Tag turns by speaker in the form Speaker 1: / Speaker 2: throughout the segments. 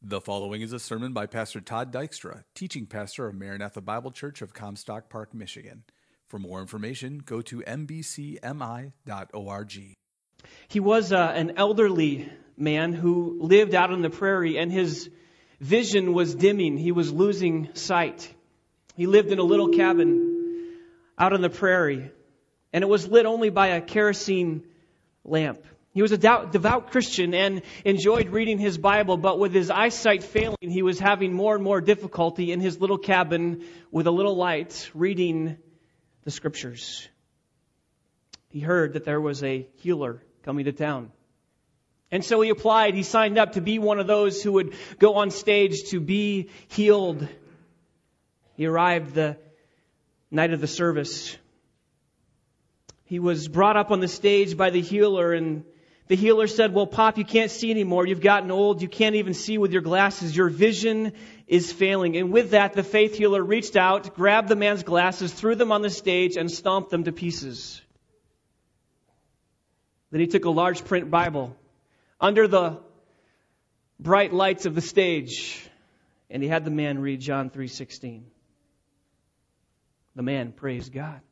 Speaker 1: The following is a sermon by Pastor Todd Dykstra, teaching pastor of Maranatha Bible Church of Comstock Park, Michigan. For more information, go to mbcmi.org.
Speaker 2: He was an elderly man who lived out on the prairie, and his vision was dimming. He was losing sight. He lived in a little cabin out on the prairie, and it was lit only by a kerosene lamp. He was a devout Christian and enjoyed reading his Bible, but with his eyesight failing, he was having more and more difficulty in his little cabin with a little light reading the Scriptures. He heard that there was a healer coming to town. And so he applied. He signed up to be one of those who would go on stage to be healed. He arrived the night of the service. He was brought up on the stage by the healer, and the healer said, "Well, Pop, you can't see anymore. You've gotten old. You can't even see with your glasses. Your vision is failing." And with that, the faith healer reached out, grabbed the man's glasses, threw them on the stage, and stomped them to pieces. Then he took a large print Bible under the bright lights of the stage, and he had the man read John 3:16. The man praised God.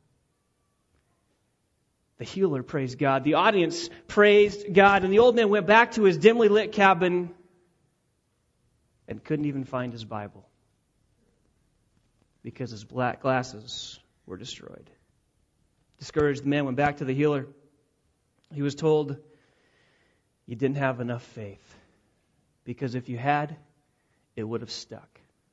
Speaker 2: The healer praised God. The audience praised God. And the old man went back to his dimly lit cabin and couldn't even find his Bible because his black glasses were destroyed. Discouraged, the man went back to the healer. He was told, "You didn't have enough faith, because if you had, it would have stuck."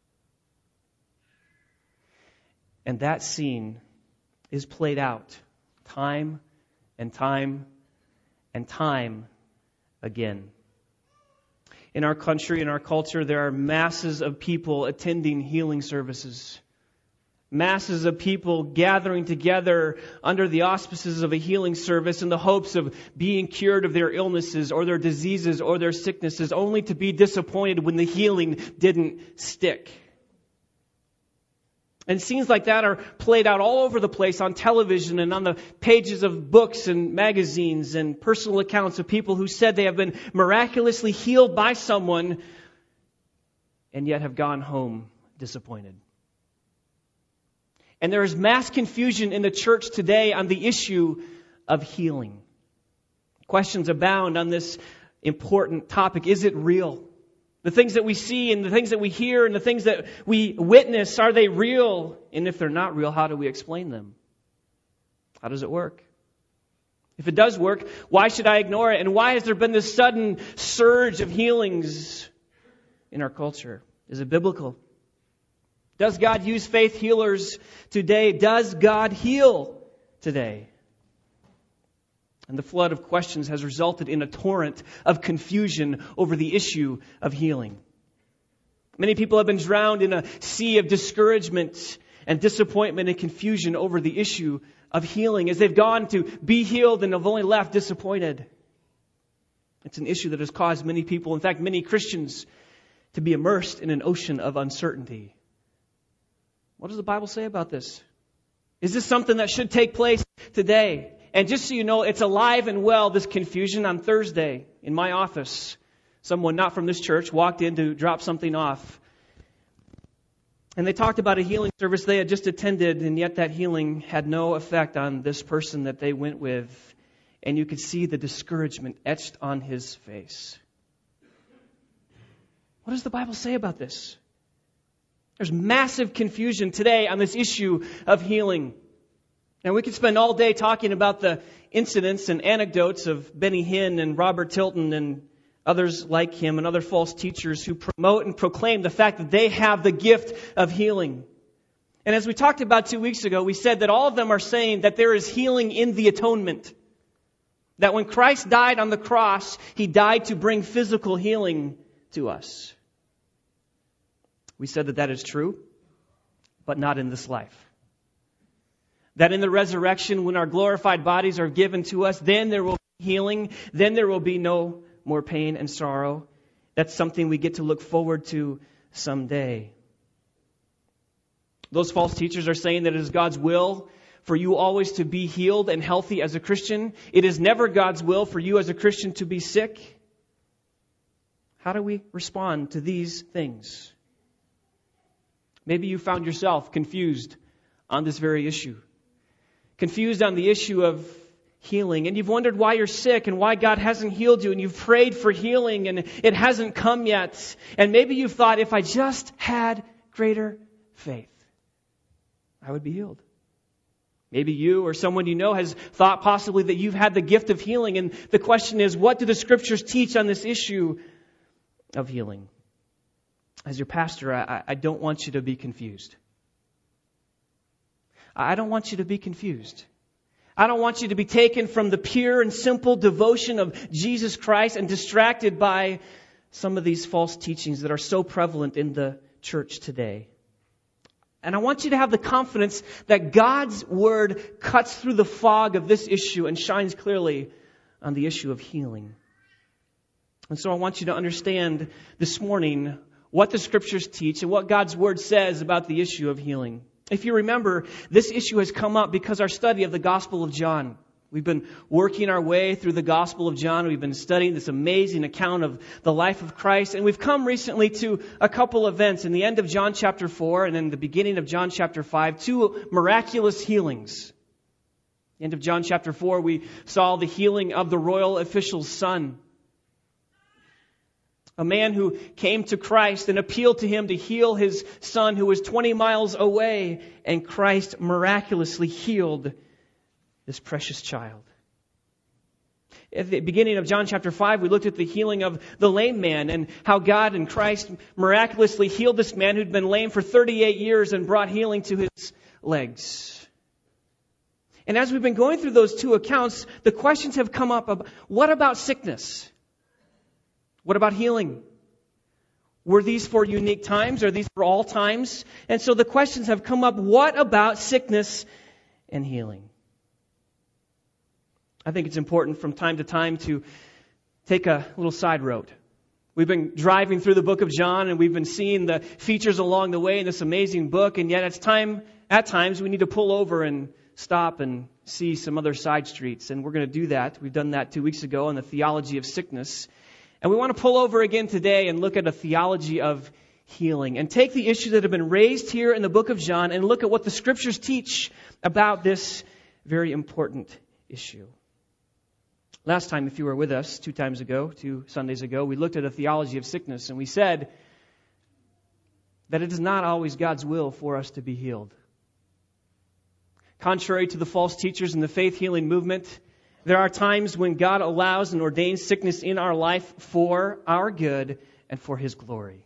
Speaker 2: And that scene is played out time and time and time again. In our country, in our culture, there are masses of people attending healing services. Masses of people gathering together under the auspices of a healing service in the hopes of being cured of their illnesses or their diseases or their sicknesses, only to be disappointed when the healing didn't stick. And scenes like that are played out all over the place on television and on the pages of books and magazines and personal accounts of people who said they have been miraculously healed by someone and yet have gone home disappointed. And there is mass confusion in the church today on the issue of healing. Questions abound on this important topic. Is it real? The things that we see and the things that we hear and the things that we witness, are they real? And if they're not real, how do we explain them? How does it work? If it does work, why should I ignore it? And why has there been this sudden surge of healings in our culture? Is it biblical? Does God use faith healers today? Does God heal today? And the flood of questions has resulted in a torrent of confusion over the issue of healing. Many people have been drowned in a sea of discouragement and disappointment and confusion over the issue of healing as they've gone to be healed and have only left disappointed. It's an issue that has caused many people, in fact, many Christians, to be immersed in an ocean of uncertainty. What does the Bible say about this? Is this something that should take place today? And just so you know, it's alive and well, this confusion. On Thursday, in my office, someone not from this church walked in to drop something off. And they talked about a healing service they had just attended, and yet that healing had no effect on this person that they went with. And you could see the discouragement etched on his face. What does the Bible say about this? There's massive confusion today on this issue of healing. And we could spend all day talking about the incidents and anecdotes of Benny Hinn and Robert Tilton and others like him and other false teachers who promote and proclaim the fact that they have the gift of healing. And as we talked about 2 weeks ago, we said that all of them are saying that there is healing in the atonement. That when Christ died on the cross, He died to bring physical healing to us. We said that that is true, but not in this life. That in the resurrection, when our glorified bodies are given to us, then there will be healing. Then there will be no more pain and sorrow. That's something we get to look forward to someday. Those false teachers are saying that it is God's will for you always to be healed and healthy as a Christian. It is never God's will for you as a Christian to be sick. How do we respond to these things? Maybe you found yourself confused on this very issue. Confused on the issue of healing. And you've wondered why you're sick and why God hasn't healed you. And you've prayed for healing and it hasn't come yet. And maybe you've thought, if I just had greater faith, I would be healed. Maybe you or someone you know has thought possibly that you've had the gift of healing. And the question is, what do the Scriptures teach on this issue of healing? As your pastor, I don't want you to be confused. I don't want you to be confused. I don't want you to be taken from the pure and simple devotion of Jesus Christ and distracted by some of these false teachings that are so prevalent in the church today. And I want you to have the confidence that God's Word cuts through the fog of this issue and shines clearly on the issue of healing. And so I want you to understand this morning what the Scriptures teach and what God's Word says about the issue of healing. If you remember, this issue has come up because our study of the Gospel of John. We've been working our way through the Gospel of John. We've been studying this amazing account of the life of Christ. And we've come recently to a couple events in the end of John chapter 4 and in the beginning of John chapter 5, two miraculous healings. At the end of John chapter 4, we saw the healing of the royal official's son. A man who came to Christ and appealed to Him to heal his son who was 20 miles away. And Christ miraculously healed this precious child. At the beginning of John chapter 5, we looked at the healing of the lame man and how God and Christ miraculously healed this man who'd been lame for 38 years and brought healing to his legs. And as we've been going through those two accounts, the questions have come up of, what about sickness? What about healing? Were these for unique times? Are these for all times? And so the questions have come up, what about sickness and healing? I think it's important from time to time to take a little side road. We've been driving through the book of John and we've been seeing the features along the way in this amazing book, and yet at times we need to pull over and stop and see some other side streets. And we're going to do that. We've done that 2 weeks ago on the theology of sickness. And we want to pull over again today and look at a theology of healing and take the issues that have been raised here in the book of John and look at what the Scriptures teach about this very important issue. Last time, if you were with us 2 Sundays ago, we looked at a theology of sickness and we said that it is not always God's will for us to be healed. Contrary to the false teachers in the faith healing movement, there are times when God allows and ordains sickness in our life for our good and for His glory.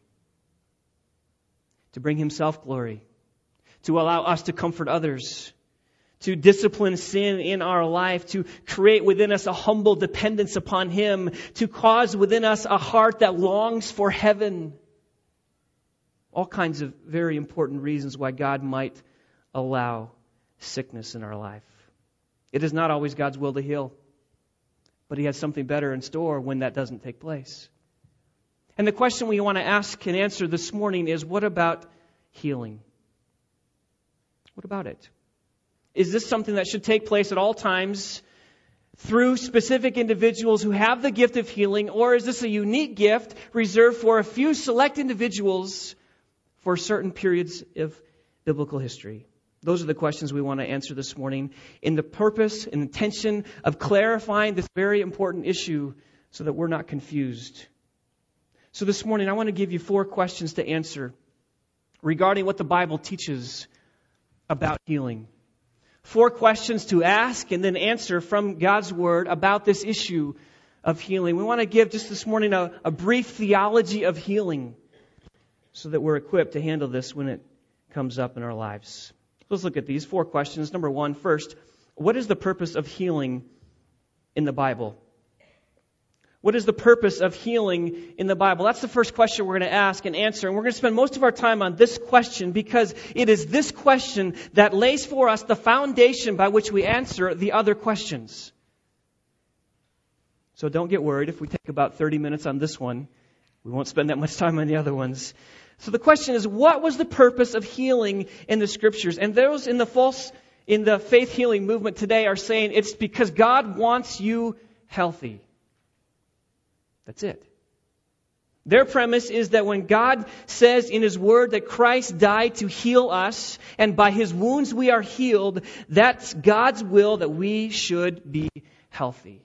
Speaker 2: To bring Himself glory. To allow us to comfort others. To discipline sin in our life. To create within us a humble dependence upon Him. To cause within us a heart that longs for heaven. All kinds of very important reasons why God might allow sickness in our life. It is not always God's will to heal, but He has something better in store when that doesn't take place. And the question we want to ask and answer this morning is, what about healing? What about it? Is this something that should take place at all times through specific individuals who have the gift of healing, or is this a unique gift reserved for a few select individuals for certain periods of biblical history? Those are the questions we want to answer this morning in the purpose and intention of clarifying this very important issue so that we're not confused. So this morning I want to give you 4 questions to answer regarding what the Bible teaches about healing. 4 questions to ask and then answer from God's Word about this issue of healing. We want to give just this morning a brief theology of healing so that we're equipped to handle this when it comes up in our lives. Let's look at these 4 questions. Number 1, first, what is the purpose of healing in the Bible? What is the purpose of healing in the Bible? That's the first question we're going to ask and answer. And we're going to spend most of our time on this question because it is this question that lays for us the foundation by which we answer the other questions. So don't get worried if we take about 30 minutes on this one. We won't spend that much time on the other ones. So the question is, what was the purpose of healing in the Scriptures? And those in the faith healing movement today are saying it's because God wants you healthy. That's it. Their premise is that when God says in His Word that Christ died to heal us, and by His wounds we are healed, that's God's will that we should be healthy.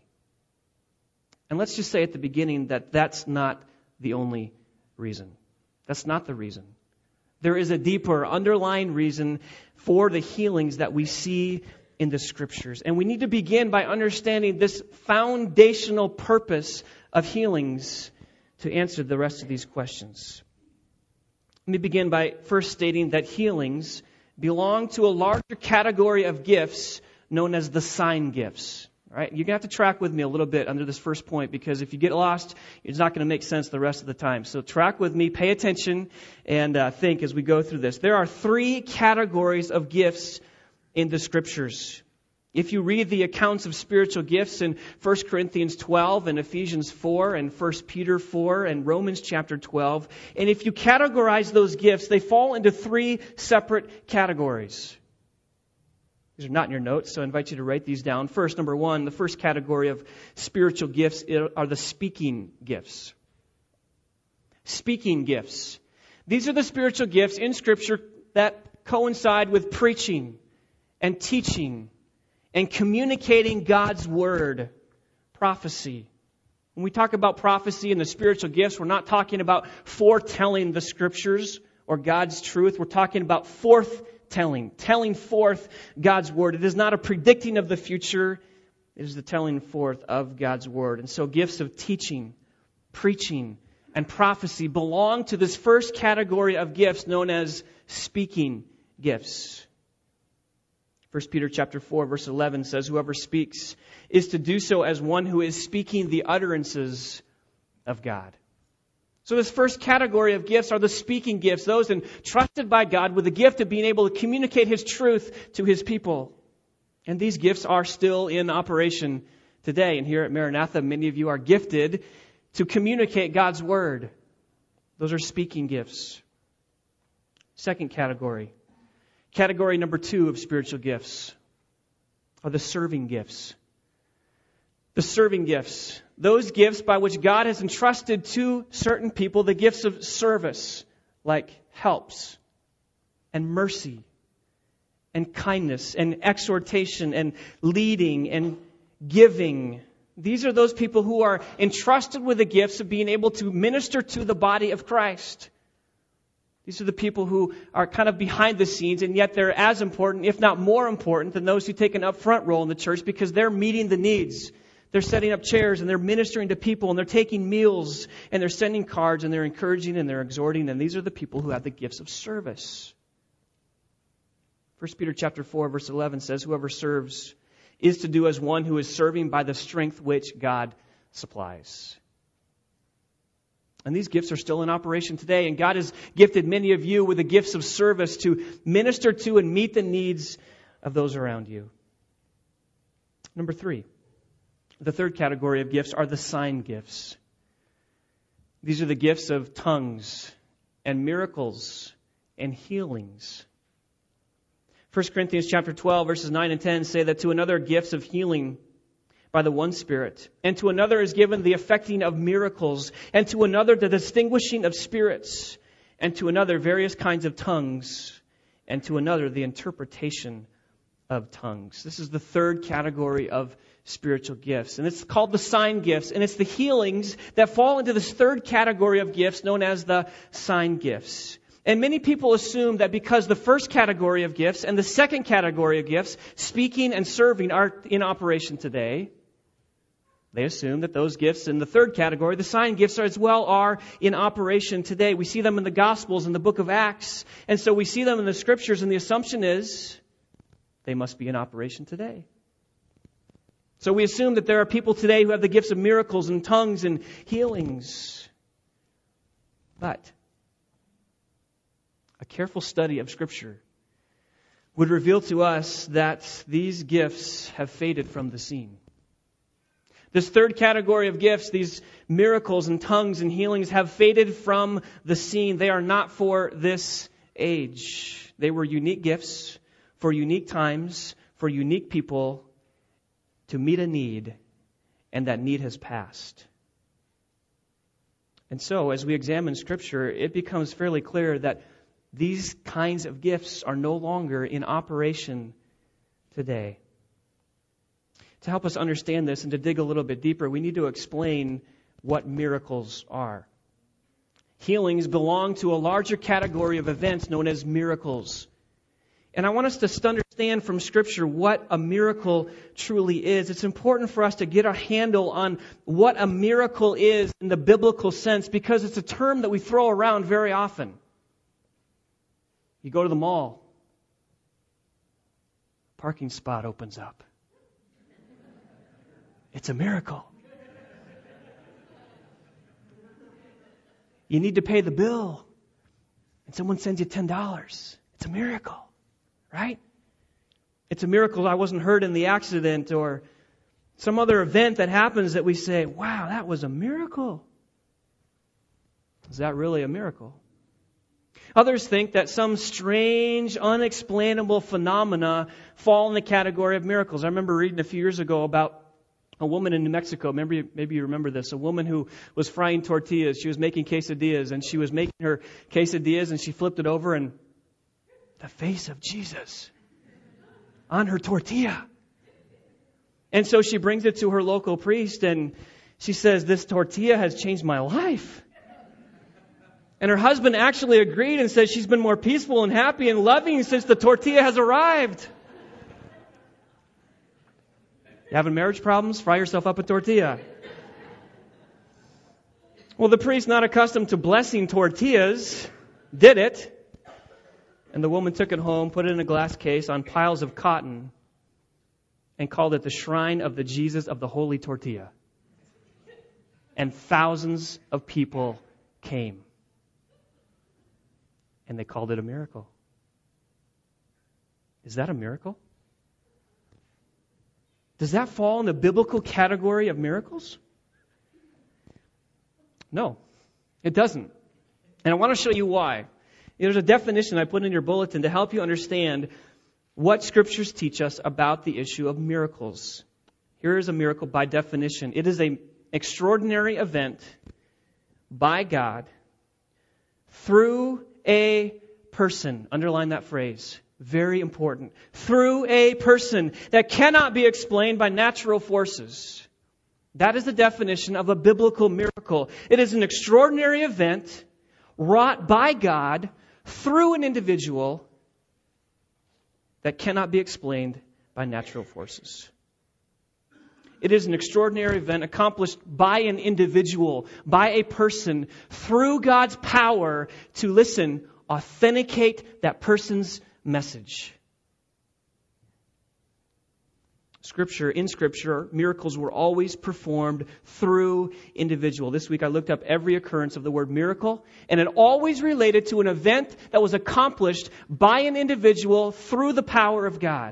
Speaker 2: And let's just say at the beginning that that's not the only reason. That's not the reason. There is a deeper underlying reason for the healings that we see in the Scriptures. And we need to begin by understanding this foundational purpose of healings to answer the rest of these questions. Let me begin by first stating that healings belong to a larger category of gifts known as the sign gifts. All right? You're going to have to track with me a little bit under this first point, because if you get lost, it's not going to make sense the rest of the time. So track with me, pay attention, and think as we go through this. There are 3 categories of gifts in the Scriptures. If you read the accounts of spiritual gifts in 1 Corinthians 12 and Ephesians 4 and 1 Peter 4 and Romans chapter 12, and if you categorize those gifts, they fall into 3 separate categories. These are not in your notes, so I invite you to write these down. First, number 1, the first category of spiritual gifts are the speaking gifts. Speaking gifts. These are the spiritual gifts in Scripture that coincide with preaching and teaching and communicating God's Word. Prophecy. When we talk about prophecy and the spiritual gifts, we're not talking about foretelling the Scriptures or God's truth. We're talking about telling forth God's Word. It is not a predicting of the future. It is the telling forth of God's Word. And so gifts of teaching, preaching, and prophecy belong to this first category of gifts known as speaking gifts. 1 Peter chapter 4 verse 11 says, "Whoever speaks is to do so as one who is speaking the utterances of God." So this first category of gifts are the speaking gifts, those entrusted by God with the gift of being able to communicate His truth to His people. And these gifts are still in operation today. And here at Maranatha, many of you are gifted to communicate God's Word. Those are speaking gifts. Second category. Category number 2 of spiritual gifts are the serving gifts. The serving gifts. Those gifts by which God has entrusted to certain people the gifts of service, like helps and mercy and kindness and exhortation and leading and giving. These are those people who are entrusted with the gifts of being able to minister to the body of Christ. These are the people who are kind of behind the scenes, and yet they're as important, if not more important, than those who take an upfront role in the church, because they're meeting the needs. They're setting up chairs, and they're ministering to people, and they're taking meals, and they're sending cards, and they're encouraging, and they're exhorting, and these are the people who have the gifts of service. 1 Peter chapter 4, verse 11 says, "Whoever serves is to do as one who is serving by the strength which God supplies." And these gifts are still in operation today. And God has gifted many of you with the gifts of service to minister to and meet the needs of those around you. Number 3, the third category of gifts are the sign gifts. These are the gifts of tongues and miracles and healings. 1 Corinthians chapter 12, verses 9 and 10 say that to another gifts of healing by the one Spirit, and to another is given the effecting of miracles, and to another the distinguishing of spirits, and to another various kinds of tongues, and to another the interpretation of tongues. This is the third category of spiritual gifts, and it's called the sign gifts, and it's the healings that fall into this third category of gifts known as the sign gifts. And many people assume that because the first category of gifts and the second category of gifts, speaking and serving, are in operation today, they assume that those gifts in the third category, the sign gifts, are in operation today. We see them in the Gospels, in the book of Acts. And so we see them in the Scriptures, and the assumption is they must be in operation today. So we assume that there are people today who have the gifts of miracles and tongues and healings. But a careful study of Scripture would reveal to us that these gifts have faded from the scene. This third category of gifts, these miracles and tongues and healings, have faded from the scene. They are not for this age. They were unique gifts for unique times, for unique people to meet a need, and that need has passed. And so, as we examine Scripture, it becomes fairly clear that these kinds of gifts are no longer in operation today. To help us understand this and to dig a little bit deeper, we need to explain what miracles are. Healings belong to a larger category of events known as miracles. And I want us to understand from Scripture what a miracle truly is. It's important for us to get a handle on what a miracle is in the biblical sense, because it's a term that we throw around very often. You go to the mall, parking spot opens up. It's a miracle. You need to pay the bill, and someone sends you $10. It's a miracle. Right? It's a miracle I wasn't hurt in the accident, or some other event that happens that we say, wow, that was a miracle. Is that really a miracle? Others think that some strange, unexplainable phenomena fall in the category of miracles. I remember reading a few years ago about a woman in New Mexico. Maybe you remember this. A woman who was frying tortillas. She was making quesadillas, and she was making her quesadillas, and she flipped it over, and the face of Jesus on her tortilla. And so she brings it to her local priest, and she says, this tortilla has changed my life. And her husband actually agreed and said she's been more peaceful and happy and loving since the tortilla has arrived. You having marriage problems? Fry yourself up a tortilla. Well, the priest, not accustomed to blessing tortillas, did it. And the woman took it home, put it in a glass case on piles of cotton, and called it the Shrine of the Jesus of the Holy Tortilla. And thousands of people came. And they called it a miracle. Is that a miracle? Does that fall in the biblical category of miracles? No, it doesn't. And I want to show you why. There's a definition I put in your bulletin to help you understand what Scriptures teach us about the issue of miracles. Here is a miracle by definition. It is an extraordinary event by God through a person. Underline that phrase. Very important. Through a person that cannot be explained by natural forces. That is the definition of a biblical miracle. It is an extraordinary event wrought by God through an individual that cannot be explained by natural forces. It is an extraordinary event accomplished by an individual, by a person, through God's power to, listen, authenticate that person's message. In Scripture, miracles were always performed through individual. This week I looked up every occurrence of the word miracle, and it always related to an event that was accomplished by an individual through the power of God.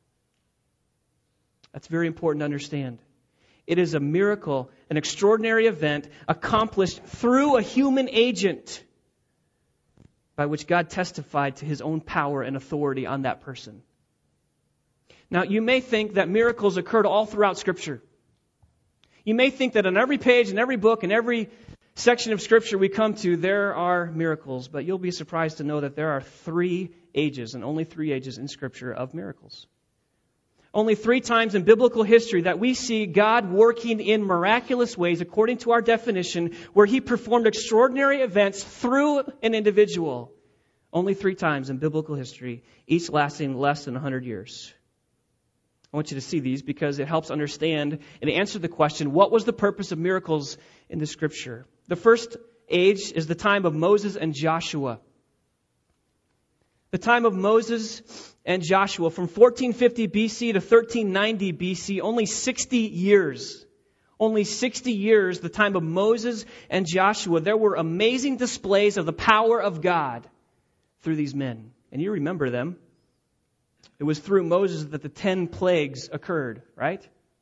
Speaker 2: That's very important to understand. It is a miracle, an extraordinary event accomplished through a human agent by which God testified to His own power and authority on that person. Now, you may think that miracles occurred all throughout Scripture. You may think that on every page, in every book, in every section of Scripture we come to, there are miracles. But you'll be surprised to know that there are 3 ages, and only 3 ages in Scripture of miracles. Only 3 times in biblical history that we see God working in miraculous ways, according to our definition, where He performed extraordinary events through an individual. Only 3 times in biblical history, each lasting less than 100 years. I want you to see these because it helps understand and answer the question, what was the purpose of miracles in the Scripture? The first age is the time of Moses and Joshua. The time of Moses and Joshua, from 1450 BC to 1390 BC, only 60 years. Only 60 years, the time of Moses and Joshua. There were amazing displays of the power of God through these men. And you remember them. It was through Moses that the 10 plagues occurred, right?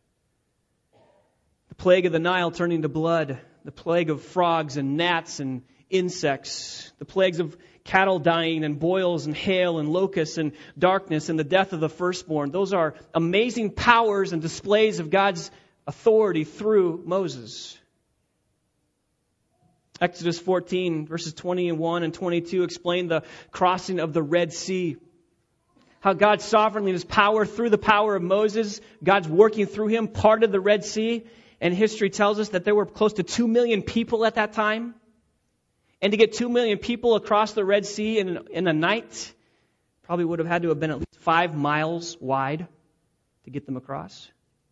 Speaker 2: The plague of the Nile turning to blood, the plague of frogs and gnats and insects, the plagues of cattle dying and boils and hail and locusts and darkness and the death of the firstborn. Those are amazing powers and displays of God's authority through Moses. Exodus 14, verses 21 and 22 explain the crossing of the Red Sea. How God sovereignly, in His power, through the power of Moses, God's working through him, parted the Red Sea. And history tells us that there were close to 2 million people at that time. And to get 2 million people across the Red Sea in a night, probably would have had to have been at least 5 miles wide to get them across.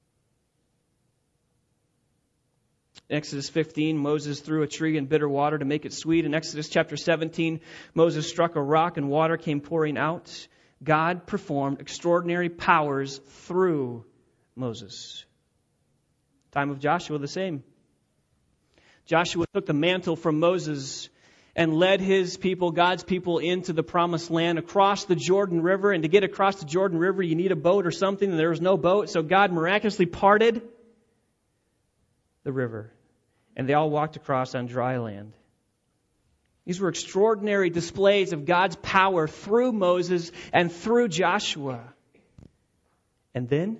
Speaker 2: In Exodus 15, Moses threw a tree in bitter water to make it sweet. In Exodus chapter 17, Moses struck a rock and water came pouring out. God performed extraordinary powers through Moses. Time of Joshua, the same. Joshua took the mantle from Moses and led his people, God's people, into the promised land across the Jordan River. And to get across the Jordan River, you need a boat or something, and there was no boat. So God miraculously parted the river, and they all walked across on dry land. These were extraordinary displays of God's power through Moses and through Joshua. And then,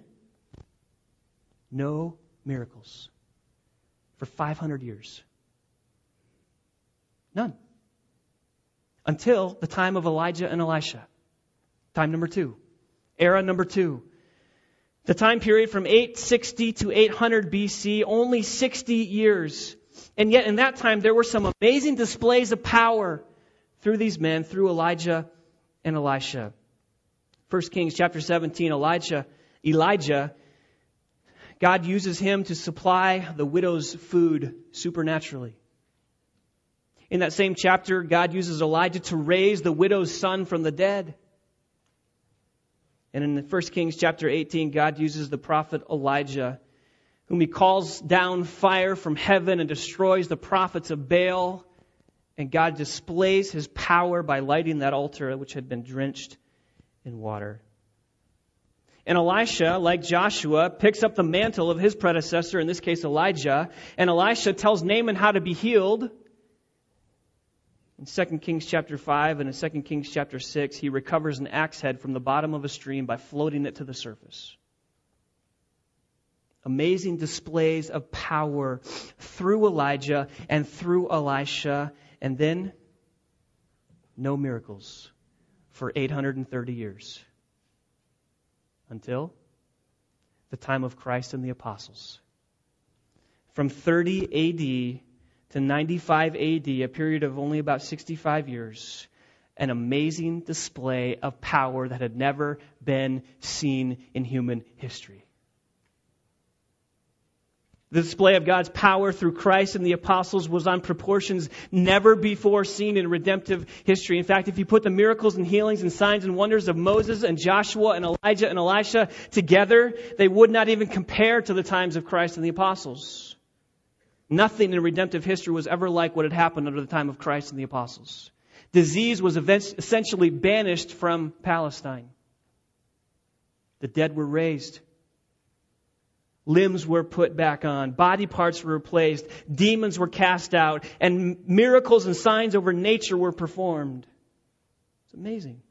Speaker 2: no miracles for 500 years. None. Until the time of Elijah and Elisha. Time number 2. Era number 2. The time period from 860 to 800 BC, only 60 years. And yet in that time there were some amazing displays of power through these men, through Elijah and Elisha. 1 Kings chapter 17, Elijah, God uses him to supply the widow's food supernaturally. In that same chapter, God uses Elijah to raise the widow's son from the dead. And in 1 Kings chapter 18, God uses the prophet Elijah, whom He calls down fire from heaven and destroys the prophets of Baal. And God displays His power by lighting that altar which had been drenched in water. And Elisha, like Joshua, picks up the mantle of his predecessor, in this case Elijah, and Elisha tells Naaman how to be healed. In 2 Kings chapter 5 and in 2 Kings chapter 6, he recovers an axe head from the bottom of a stream by floating it to the surface. Amazing displays of power through Elijah and through Elisha, and then no miracles for 830 years. Until the time of Christ and the apostles. From 30 AD to 95 AD, a period of only about 65 years, an amazing display of power that had never been seen in human history. The display of God's power through Christ and the apostles was on proportions never before seen in redemptive history. In fact, if you put the miracles and healings and signs and wonders of Moses and Joshua and Elijah and Elisha together, they would not even compare to the times of Christ and the apostles. Nothing in redemptive history was ever like what had happened under the time of Christ and the apostles. Disease was essentially banished from Palestine. The dead were raised. Limbs were put back on. Body parts were replaced. Demons were cast out. And miracles and signs over nature were performed. It's amazing.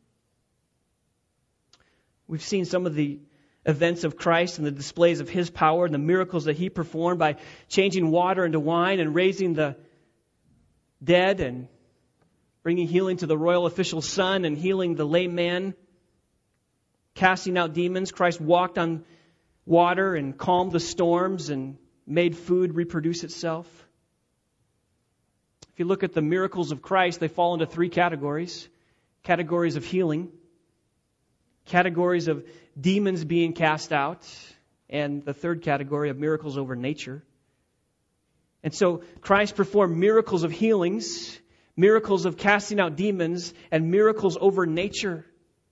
Speaker 2: We've seen some of the events of Christ and the displays of His power and the miracles that He performed by changing water into wine and raising the dead and bringing healing to the royal official's son and healing the lame man, casting out demons. Christ walked on water and calmed the storms and made food reproduce itself. If you look at the miracles of Christ, they fall into 3 categories. Categories of healing, categories of demons being cast out, and the third category of miracles over nature. And so Christ performed miracles of healings, miracles of casting out demons, and miracles over nature.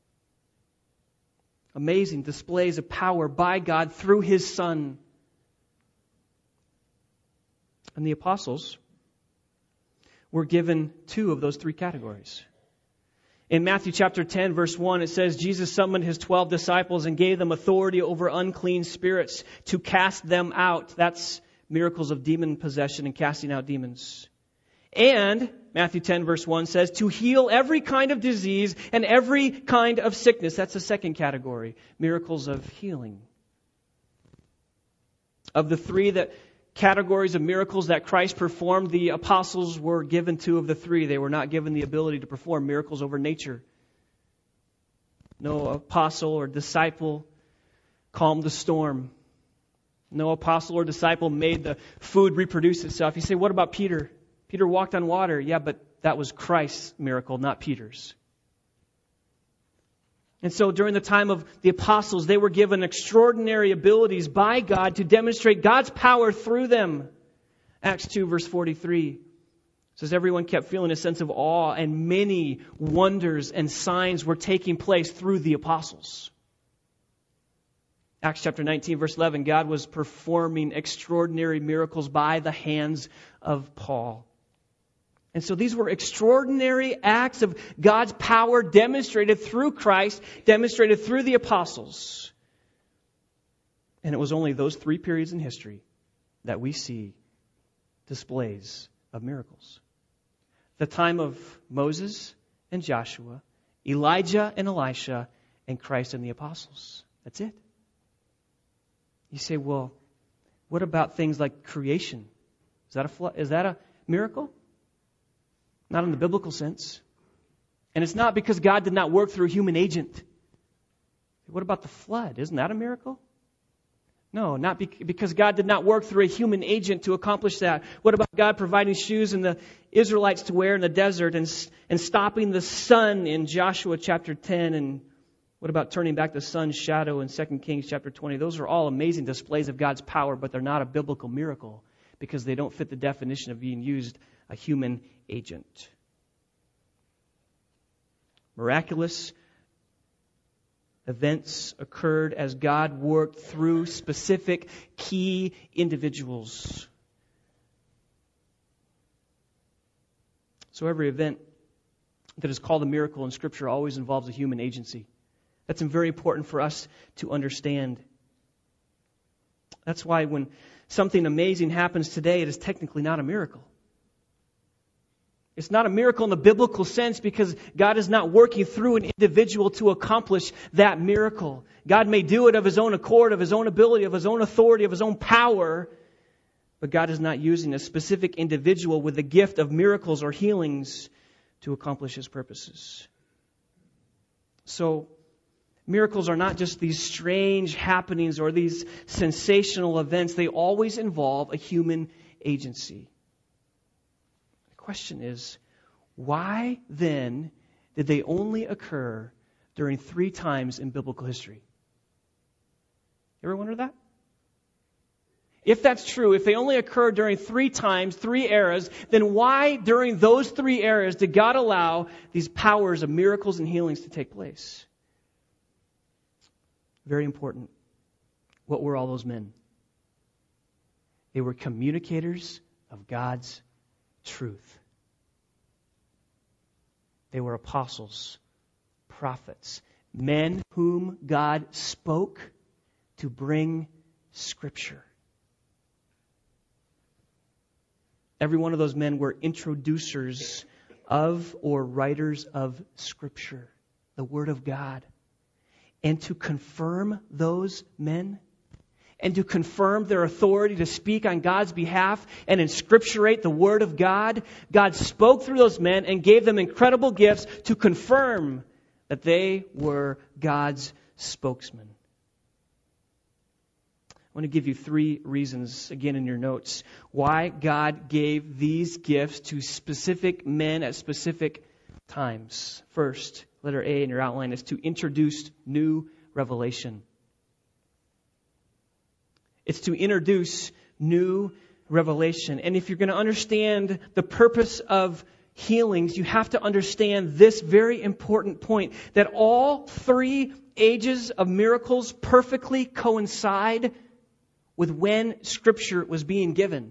Speaker 2: Amazing displays of power by God through His Son. And the apostles were given 2 of those 3 categories. In Matthew chapter 10, verse 1, it says, Jesus summoned His 12 disciples and gave them authority over unclean spirits to cast them out. That's miracles of demon possession and casting out demons. And Matthew 10 verse 1 says, to heal every kind of disease and every kind of sickness. That's the second category. Miracles of healing. Of the 3 that categories of miracles that Christ performed, the apostles were given 2 of the 3. They were not given the ability to perform miracles over nature. No apostle or disciple calmed the storm. No apostle or disciple made the food reproduce itself. You say, what about Peter? Peter walked on water. Yeah, but that was Christ's miracle, not Peter's. And so during the time of the apostles, they were given extraordinary abilities by God to demonstrate God's power through them. Acts 2 verse 43 says everyone kept feeling a sense of awe, and many wonders and signs were taking place through the apostles. Acts chapter 19 verse 11, God was performing extraordinary miracles by the hands of Paul. And so these were extraordinary acts of God's power demonstrated through Christ, demonstrated through the apostles. And it was only those 3 periods in history that we see displays of miracles. The time of Moses and Joshua, Elijah and Elisha, and Christ and the apostles. That's it. You say, well, what about things like creation? Is that a miracle? Not in the biblical sense. And it's not because God did not work through a human agent. What about the flood? Isn't that a miracle? No, not because God did not work through a human agent to accomplish that. What about God providing shoes in the Israelites to wear in the desert and stopping the sun in Joshua chapter 10? And what about turning back the sun's shadow in 2 Kings chapter 20? Those are all amazing displays of God's power, but they're not a biblical miracle because they don't fit the definition of being used a human agent. Miraculous events occurred as God worked through specific key individuals. So every event that is called a miracle in Scripture always involves a human agency. That's very important for us to understand. That's why when something amazing happens today, it is technically not a miracle. It's not a miracle in the biblical sense because God is not working through an individual to accomplish that miracle. God may do it of His own accord, of His own ability, of His own authority, of His own power, but God is not using a specific individual with the gift of miracles or healings to accomplish His purposes. So, miracles are not just these strange happenings or these sensational events. They always involve a human agency. The question is, why then did they only occur during 3 times in biblical history? You ever wonder that? If that's true, if they only occurred during 3 times, 3 eras, then why during those 3 eras did God allow these powers of miracles and healings to take place? Very important. What were all those men? They were communicators of God's truth. They were apostles, prophets, men whom God spoke to bring Scripture. Every one of those men were introducers of or writers of Scripture, the Word of God. And to confirm those men, and to confirm their authority to speak on God's behalf and inscripturate the Word of God, God spoke through those men and gave them incredible gifts to confirm that they were God's spokesmen. I want to give you 3 reasons, again in your notes, why God gave these gifts to specific men at specific times. First, letter A in your outline is to introduce new revelation. It's to introduce new revelation. And if you're going to understand the purpose of healings, you have to understand this very important point, that all 3 ages of miracles perfectly coincide with when Scripture was being given.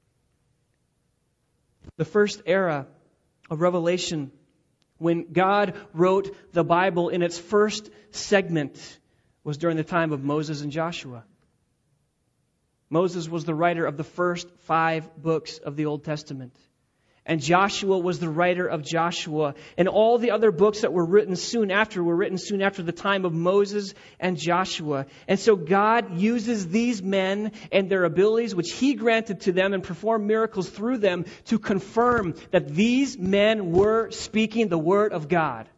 Speaker 2: The first era of revelation, when God wrote the Bible in its first segment, was during the time of Moses and Joshua. Moses was the writer of the first 5 books of the Old Testament. And Joshua was the writer of Joshua. And all the other books that were written soon after the time of Moses and Joshua. And so God uses these men and their abilities, which He granted to them, and performed miracles through them to confirm that these men were speaking the Word of God.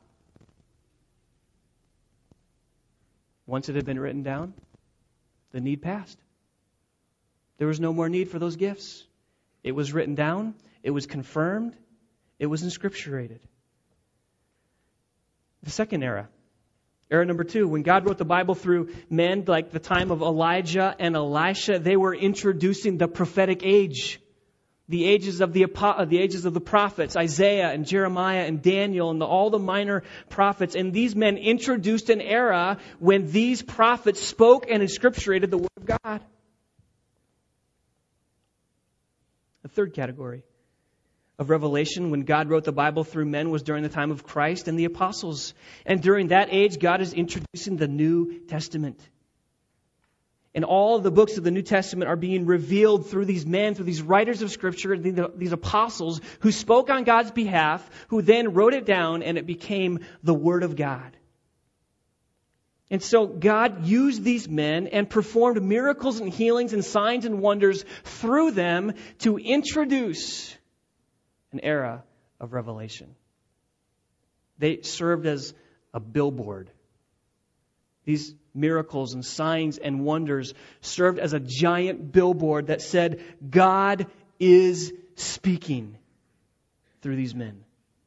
Speaker 2: Once it had been written down, the need passed. There was no more need for those gifts. It was written down. It was confirmed. It was inscripturated. The second era number 2, when God wrote the Bible through men like the time of Elijah and Elisha, they were introducing the prophetic age. The ages of the prophets, Isaiah and Jeremiah and Daniel and all the minor prophets. And these men introduced an era when these prophets spoke and inscripturated the Word of God. The third category of revelation, when God wrote the Bible through men, was during the time of Christ and the apostles. And during that age, God is introducing the New Testament. And all of the books of the New Testament are being revealed through these men, through these writers of Scripture, these apostles who spoke on God's behalf, who then wrote it down, and it became the Word of God. And so God used these men and performed miracles and healings and signs and wonders through them to introduce an era of revelation. They served as a billboard. These miracles and signs and wonders served as a giant billboard that said, God is speaking through these men.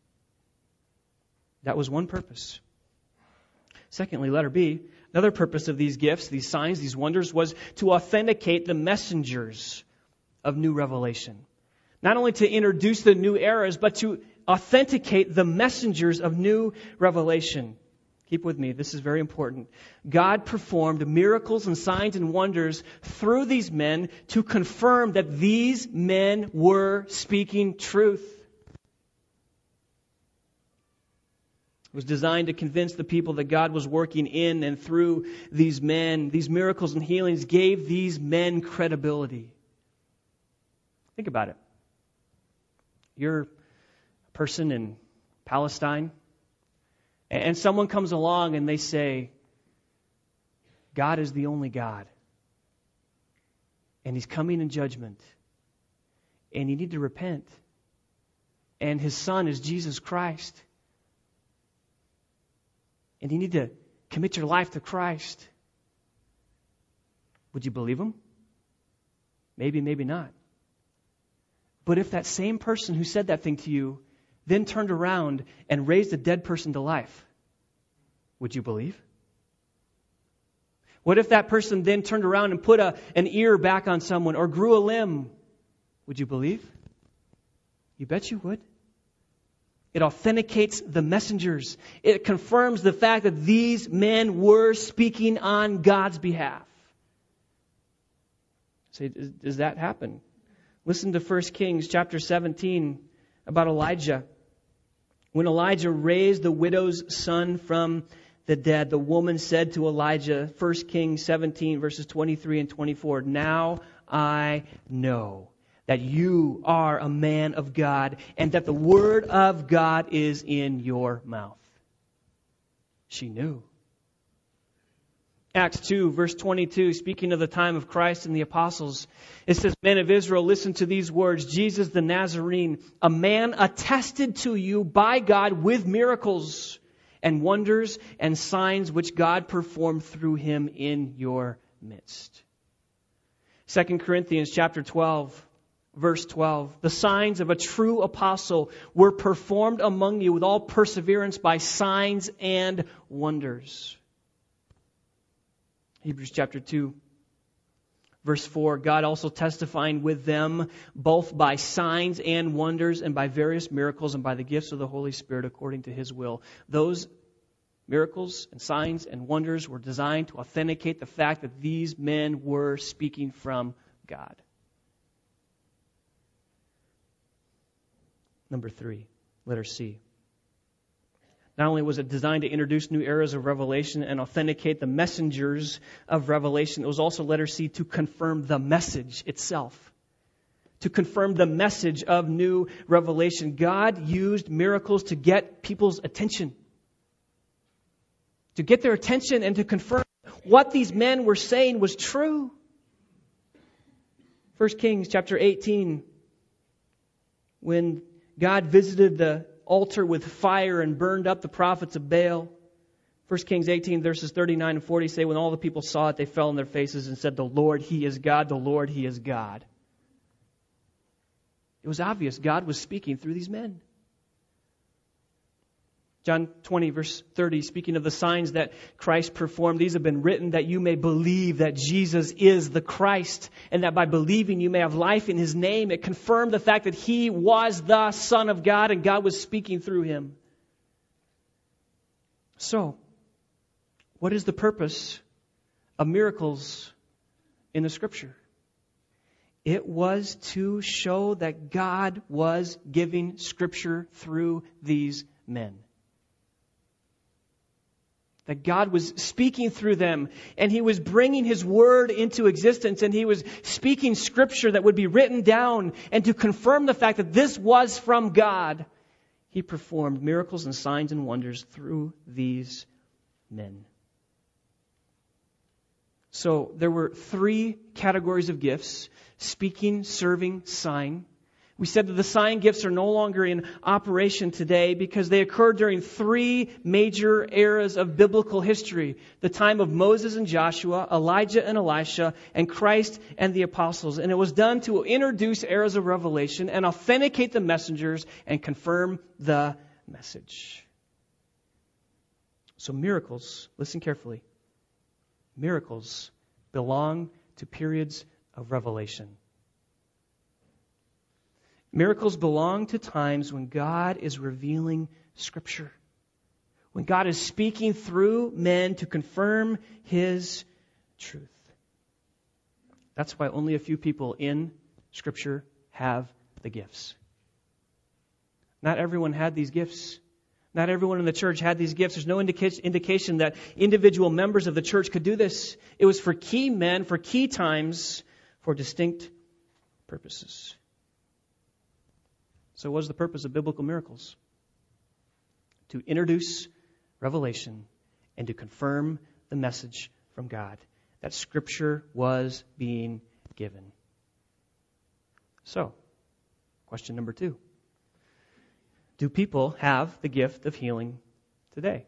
Speaker 2: That was one purpose. Secondly, letter B, another purpose of these gifts, these signs, these wonders, was to authenticate the messengers of new revelation. Not only to introduce the new eras, but to authenticate the messengers of new revelation. Keep with me, this is very important. God performed miracles and signs and wonders through these men to confirm that these men were speaking truth. It was designed to convince the people that God was working in and through these men. These miracles and healings gave these men credibility. Think about it. You're a person in Palestine, and someone comes along and they say, God is the only God. And He's coming in judgment. And you need to repent. And His Son is Jesus Christ. And you need to commit your life to Christ. Would you believe Him? Maybe, maybe not. But if that same person who said that thing to you then turned around and raised a dead person to life, would you believe? What if that person then turned around and put an ear back on someone or grew a limb? Would you believe? You bet you would. It authenticates the messengers. It confirms the fact that these men were speaking on God's behalf. Say, does that happen? Listen to 1 Kings chapter 17 about Elijah. When Elijah raised the widow's son from the dead, the woman said to Elijah, 1 Kings 17 verses 23 and 24, now I know that you are a man of God and that the word of God is in your mouth. She knew. Acts 2 verse 22, speaking of the time of Christ and the apostles, it says, men of Israel, listen to these words. Jesus the Nazarene, a man attested to you by God with miracles and wonders and signs which God performed through him in your midst. 2 Corinthians chapter 12, verse 12. The signs of a true apostle were performed among you with all perseverance by signs and wonders. Hebrews chapter 2, verse 4. God also testifying with them both by signs and wonders and by various miracles and by the gifts of the Holy Spirit according to His will. Those miracles and signs and wonders were designed to authenticate the fact that these men were speaking from God. Number 3, letter C. Not only was it designed to introduce new eras of revelation and authenticate the messengers of revelation, it was also, letter C, to confirm the message itself. to confirm the message of new revelation. God used miracles to get people's attention. To get their attention and to confirm what these men were saying was true. 1 Kings chapter 18, when God visited the altar with fire and burned up the prophets of Baal. 1 Kings 18 verses 39 and 40 say, when all the people saw it, they fell on their faces and said, the Lord, He is God, the Lord, He is God. It was obvious God was speaking through these men. John 20 verse 30, speaking of the signs that Christ performed, these have been written that you may believe that Jesus is the Christ, and that by believing you may have life in His name. It confirmed the fact that He was the Son of God and God was speaking through Him. So, what is the purpose of miracles in the Scripture? It was to show that God was giving Scripture through these men. That God was speaking through them, and He was bringing His Word into existence, and He was speaking Scripture that would be written down, and to confirm the fact that this was from God, He performed miracles and signs and wonders through these men. So there were 3 categories of gifts: speaking, serving, sign. We said that the sign gifts are no longer in operation today because they occurred during 3 major eras of biblical history: the time of Moses and Joshua, Elijah and Elisha, and Christ and the apostles. And it was done to introduce eras of revelation and authenticate the messengers and confirm the message. So miracles, listen carefully, miracles belong to periods of revelation. Miracles belong to times when God is revealing Scripture. When God is speaking through men to confirm His truth. That's why only a few people in Scripture have the gifts. Not everyone had these gifts. Not everyone in the church had these gifts. There's no indication that individual members of the church could do this. It was for key men, for key times, for distinct purposes. So what is the purpose of biblical miracles? To introduce revelation and to confirm the message from God that Scripture was being given. So, question number 2. Do people have the gift of healing today?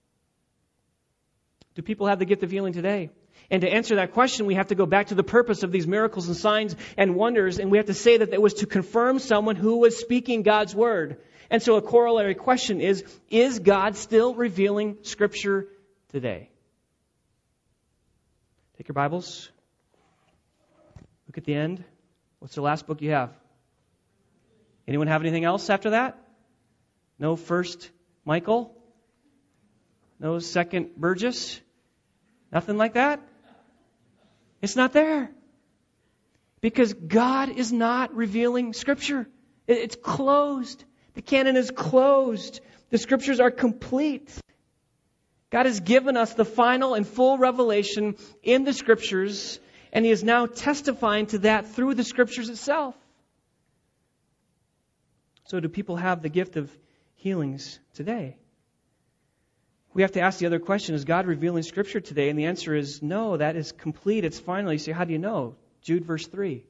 Speaker 2: Do people have the gift of healing today? And to answer that question, we have to go back to the purpose of these miracles and signs and wonders, and we have to say that it was to confirm someone who was speaking God's Word. And so a corollary question is God still revealing Scripture today? Take your Bibles. Look at the end. What's the last book you have? Anyone have anything else after that? No 1st Michael? No 2nd Burgess? Nothing like that? It's not there. Because God is not revealing Scripture. It's closed. The canon is closed. The Scriptures are complete. God has given us the final and full revelation in the Scriptures, and He is now testifying to that through the Scriptures itself. So do people have the gift of healings today? We have to ask the other question, is God revealing Scripture today? And the answer is no, that is complete. It's final. You say, how do you know? Jude verse 3.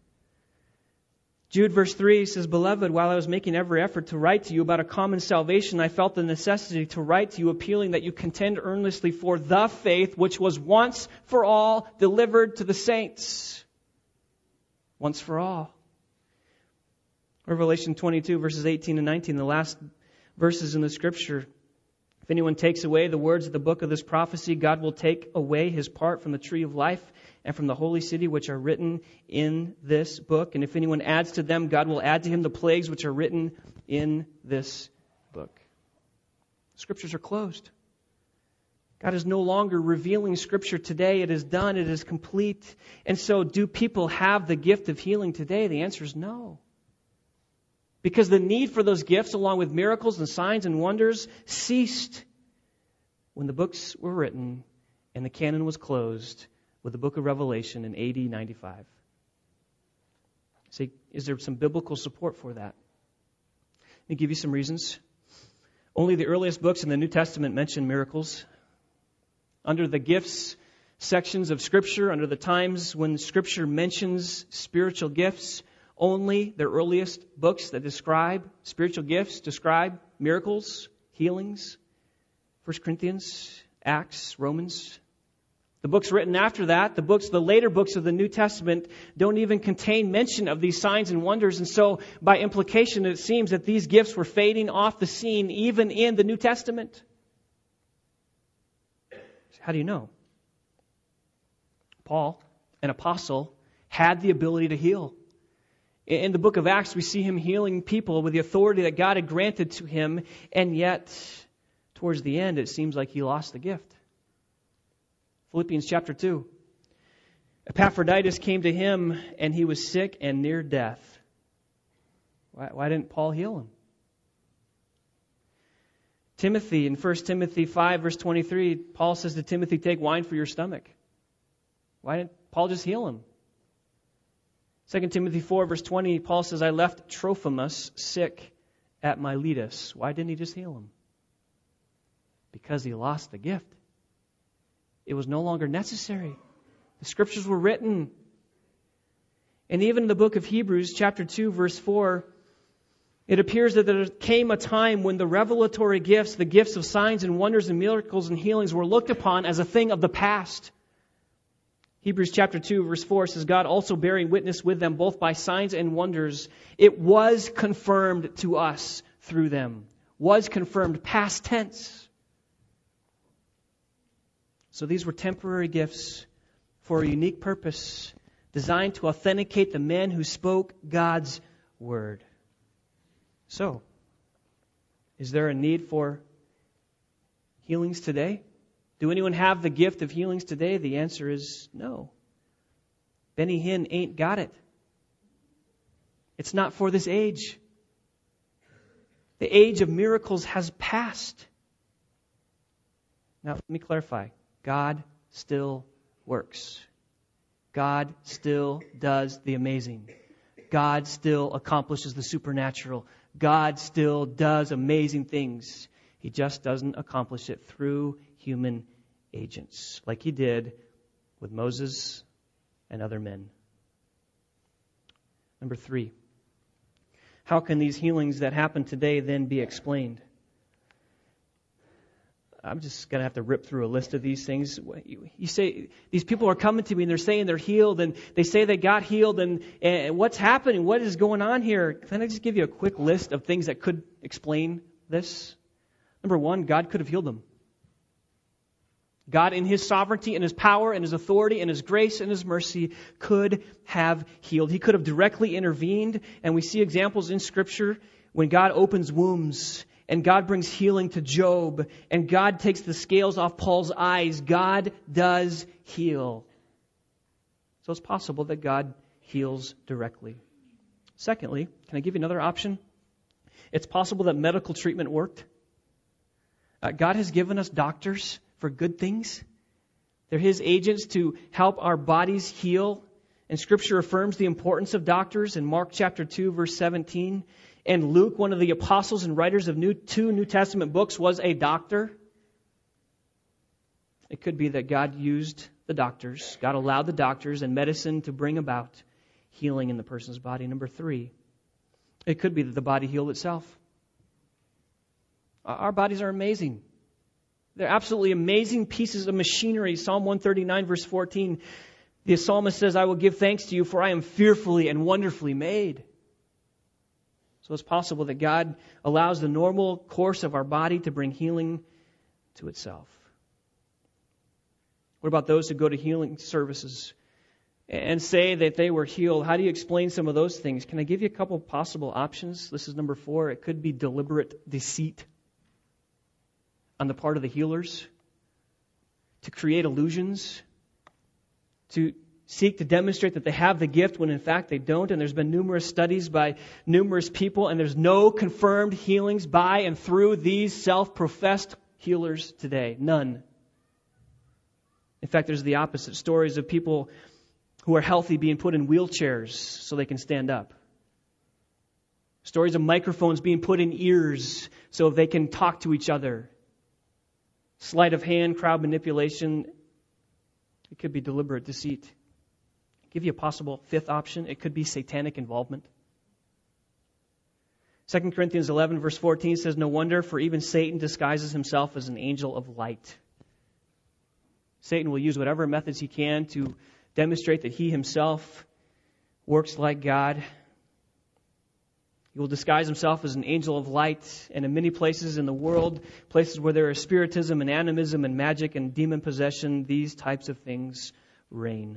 Speaker 2: Jude verse 3 says, Beloved, while I was making every effort to write to you about a common salvation, I felt the necessity to write to you, appealing that you contend earnestly for the faith which was once for all delivered to the saints. Once for all. Revelation 22 verses 18 and 19, the last verses in the Scripture. If anyone takes away the words of the book of this prophecy, God will take away his part from the tree of life and from the holy city which are written in this book. And if anyone adds to them, God will add to him the plagues which are written in this book. Scriptures are closed. God is no longer revealing Scripture today. It is done. It is complete. And so do people have the gift of healing today? The answer is no. Because the need for those gifts, along with miracles and signs and wonders, ceased when the books were written and the canon was closed with the book of Revelation in AD 95. See, Is there some biblical support for that? Let me give you some reasons. Only the earliest books in the New Testament mention miracles. Under the gifts sections of Scripture, under the times when Scripture mentions spiritual gifts, only the earliest books that describe spiritual gifts describe miracles, healings. 1 Corinthians, Acts, Romans. The books written after that, the later books of the New Testament, don't even contain mention of these signs and wonders. And so, by implication, it seems that these gifts were fading off the scene even in the New Testament. How do you know? Paul, an apostle, had the ability to heal. In the book of Acts, we see him healing people with the authority that God had granted to him, and yet, towards the end, it seems like he lost the gift. Philippians chapter 2. Epaphroditus came to him, and he was sick and near death. Why didn't Paul heal him? Timothy, in 1 Timothy 5, verse 23, Paul says to Timothy, take wine for your stomach. Why didn't Paul just heal him? 2 Timothy 4, verse 20, Paul says, I left Trophimus sick at Miletus. Why didn't he just heal him? Because he lost the gift. It was no longer necessary. The Scriptures were written. And even in the book of Hebrews, chapter 2, verse 4, it appears that there came a time when the revelatory gifts, the gifts of signs and wonders and miracles and healings, were looked upon as a thing of the past. Hebrews chapter 2, verse 4 says, God also bearing witness with them both by signs and wonders, it was confirmed to us through them. Was confirmed, past tense. So these were temporary gifts for a unique purpose, designed to authenticate the men who spoke God's word. So, is there a need for healings today? Do anyone have the gift of healings today? The answer is no. Benny Hinn ain't got it. It's not for this age. The age of miracles has passed. Now, let me clarify. God still works. God still does the amazing. God still accomplishes the supernatural. God still does amazing things. He just doesn't accomplish it through human agents, like He did with Moses and other men. Number 3, how can these healings that happen today then be explained? I'm just going to have to rip through a list of these things. You say, these people are coming to me and they're saying they're healed and they say they got healed and what's happening? What is going on here? Can I just give you a quick list of things that could explain this? Number 1, God could have healed them. God in His sovereignty and His power and His authority and His grace and His mercy could have healed. He could have directly intervened, and we see examples in Scripture when God opens wombs and God brings healing to Job, and God takes the scales off Paul's eyes. God does heal. So it's possible that God heals directly. Secondly, can I give you another option? It's possible that medical treatment worked. God has given us doctors for good things. They're His agents to help our bodies heal. And Scripture affirms the importance of doctors in Mark chapter 2, verse 17. And Luke, one of the apostles and writers of two New Testament books, was a doctor. It could be that God used the doctors. God allowed the doctors and medicine to bring about healing in the person's body. Number 3, it could be that the body healed itself. Our bodies are amazing. They're absolutely amazing pieces of machinery. Psalm 139, verse 14, the psalmist says, I will give thanks to you, for I am fearfully and wonderfully made. So it's possible that God allows the normal course of our body to bring healing to itself. What about those who go to healing services and say that they were healed? How do you explain some of those things? Can I give you a couple possible options? This is number 4. It could be deliberate deceit on the part of the healers to create illusions, to seek to demonstrate that they have the gift when in fact they don't. And there's been numerous studies by numerous people, and there's no confirmed healings by and through these self-professed healers today. None. In fact, there's the opposite. Stories of people who are healthy being put in wheelchairs so they can stand up. Stories of microphones being put in ears so they can talk to each other. Sleight of hand, crowd manipulation. It could be deliberate deceit. I'll give you a possible fifth option. It could be satanic involvement. 2 Corinthians 11 verse 14 says, "No wonder, for even Satan disguises himself as an angel of light." Satan will use whatever methods he can to demonstrate that he himself works like God. He will disguise himself as an angel of light. And in many places in the world, places where there is spiritism and animism and magic and demon possession, these types of things reign.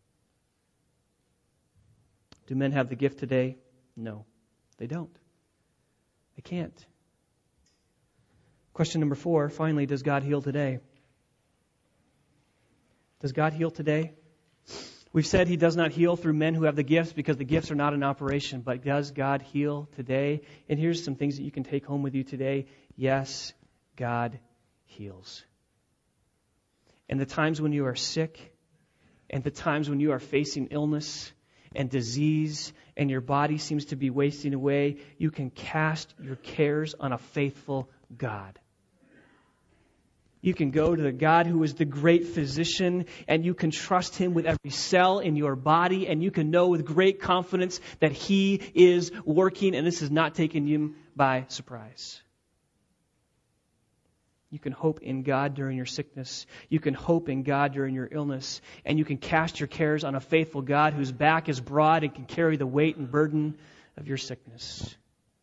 Speaker 2: Do men have the gift today? No, they don't. They can't. Question number 4, finally, does God heal today? Does God heal today? We've said He does not heal through men who have the gifts because the gifts are not in operation. But does God heal today? And here's some things that you can take home with you today. Yes, God heals. And the times when you are sick, and the times when you are facing illness and disease, and your body seems to be wasting away, you can cast your cares on a faithful God. You can go to the God who is the great physician, and you can trust Him with every cell in your body, and you can know with great confidence that He is working, and this is not taking you by surprise. You can hope in God during your sickness. You can hope in God during your illness, and you can cast your cares on a faithful God whose back is broad and can carry the weight and burden of your sickness.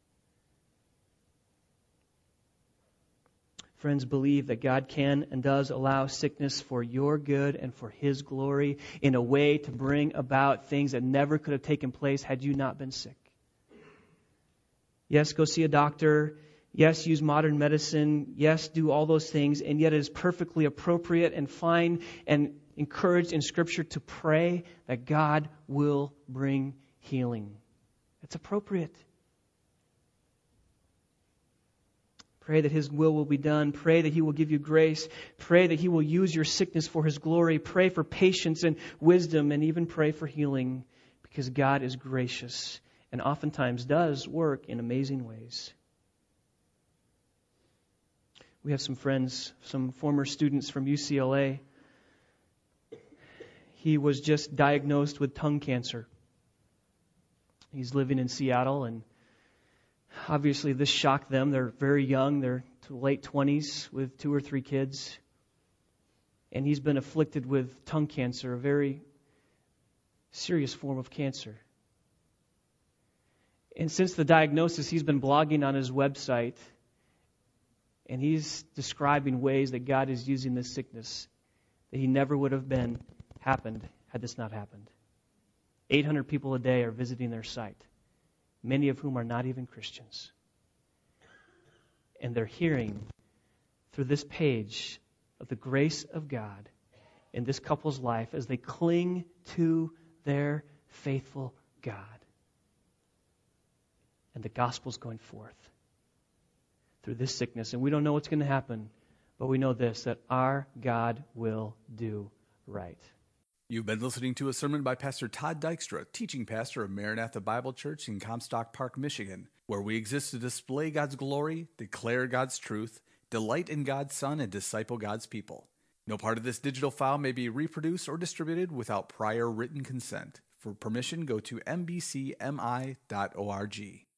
Speaker 2: Friends, believe that God can and does allow sickness for your good and for His glory in a way to bring about things that never could have taken place had you not been sick. Yes, go see a doctor. Yes, use modern medicine. Yes, do all those things. And yet it is perfectly appropriate and fine and encouraged in Scripture to pray that God will bring healing. It's appropriate. Pray that His will be done. Pray that He will give you grace. Pray that He will use your sickness for His glory. Pray for patience and wisdom, and even pray for healing, because God is gracious and oftentimes does work in amazing ways. We have some friends, some former students from UCLA. He was just diagnosed with tongue cancer. He's living in Seattle, and obviously, this shocked them. They're very young. They're late 20s with 2 or 3 kids. And he's been afflicted with tongue cancer, a very serious form of cancer. And since the diagnosis, he's been blogging on his website. And he's describing ways that God is using this sickness that he never would have happened had this not happened. 800 people a day are visiting their site, many of whom are not even Christians. And they're hearing through this page of the grace of God in this couple's life as they cling to their faithful God. And the gospel's going forth through this sickness. And we don't know what's going to happen, but we know this, that our God will do right.
Speaker 1: You've been listening to a sermon by Pastor Todd Dykstra, teaching pastor of Maranatha Bible Church in Comstock Park, Michigan, where we exist to display God's glory, declare God's truth, delight in God's Son, and disciple God's people. No part of this digital file may be reproduced or distributed without prior written consent. For permission, go to mbcmi.org.